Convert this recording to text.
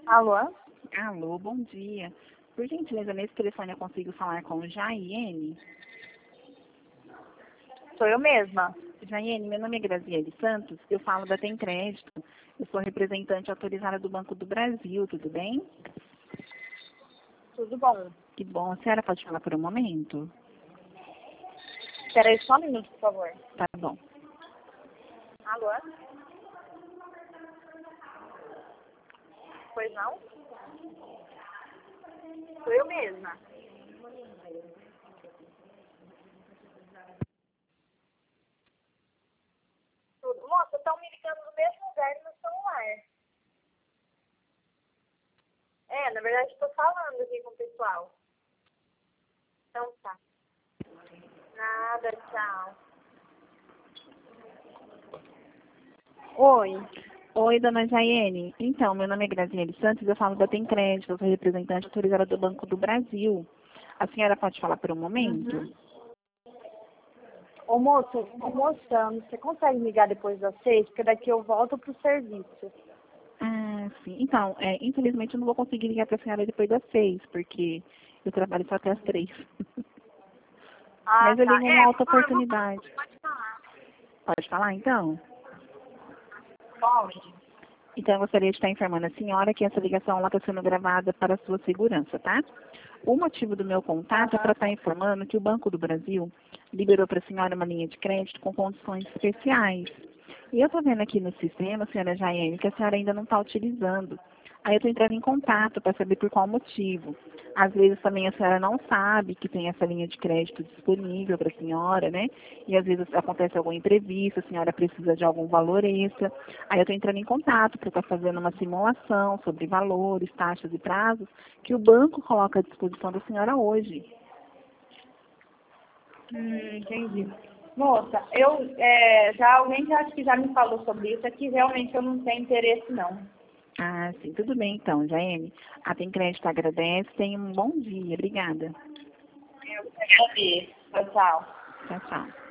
Alô? Alô, bom dia. Por gentileza, nesse telefone eu consigo falar com Jaiene? Sou eu mesma. Jaiene, meu nome é Graziele Santos, eu falo da Tem Crédito. Eu sou representante autorizada do Banco do Brasil, tudo bem? Tudo bom? Que bom. A senhora pode falar por um momento? Espera aí só um minuto, por favor. Tá bom. Alô? Pois não? Sou eu mesma. Tudo. Moça, estão me ligando no mesmo lugar do meu celular. Na verdade, estou falando aqui com o pessoal. Então tá. Nada, tchau. Oi. Oi, dona Jaiene. Então, meu nome é Graziele Santos, eu falo da Tem Crédito, eu sou representante autorizada do Banco do Brasil. A senhora pode falar por um momento? Ô moço, eu tô almoçando. Você consegue me ligar depois das 6? Porque daqui eu volto pro serviço. Ah, sim. Então, infelizmente eu não vou conseguir ligar para a senhora depois das 6, porque eu trabalho só até as 3. Ah, Mas eu tá. ligo uma outra Por favor, oportunidade. pode falar. Pode falar, então? Pode. Então, eu gostaria de estar informando a senhora que essa ligação está sendo gravada para a sua segurança, tá? O motivo do meu contato é para estar informando que o Banco do Brasil liberou para a senhora uma linha de crédito com condições especiais. E eu estou vendo aqui no sistema, senhora Jaiane, que a senhora ainda não está utilizando. Aí eu estou entrando em contato para saber por qual motivo. Às vezes também a senhora não sabe que tem essa linha de crédito disponível para a senhora, né? E às vezes acontece algum imprevisto, a senhora precisa de algum valor extra. Aí eu estou entrando em contato para estar fazendo uma simulação sobre valores, taxas e prazos que o banco coloca à disposição da senhora hoje. Entendi. Moça, alguém já acho que já me falou sobre isso, aqui realmente eu não tenho interesse não. Ah, sim, tudo bem então, Jaime. A Tem Crédito agradece. Tenha um bom dia. Obrigada. Eu agradeço. Tchau, tchau. Tchau, tchau.